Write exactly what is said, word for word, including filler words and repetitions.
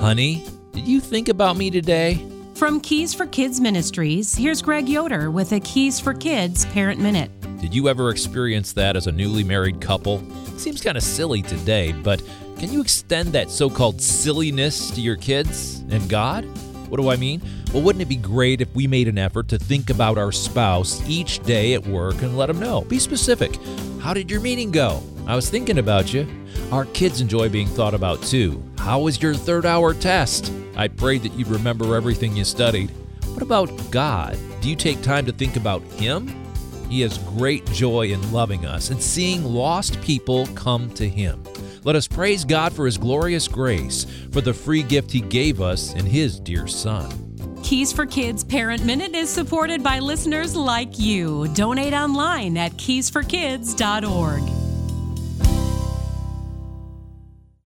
Honey, did you think about me today? From Keys for Kids Ministries, here's Greg Yoder with a Keys for Kids Parent Minute. Did you ever experience that as a newly married couple? It seems kind of silly today, but can you extend that so-called silliness to your kids and God? What do I mean? Well, wouldn't it be great if we made an effort to think about our spouse each day at work and let them know? Be specific. How did your meeting go? I was thinking about you. Our kids enjoy being thought about too. How was your third hour test? I prayed that you'd remember everything you studied. What about God? Do you take time to think about Him? He has great joy in loving us and seeing lost people come to Him. Let us praise God for His glorious grace, for the free gift He gave us in His dear Son. Keys for Kids Parent Minute is supported by listeners like you. Donate online at keys for kids dot org.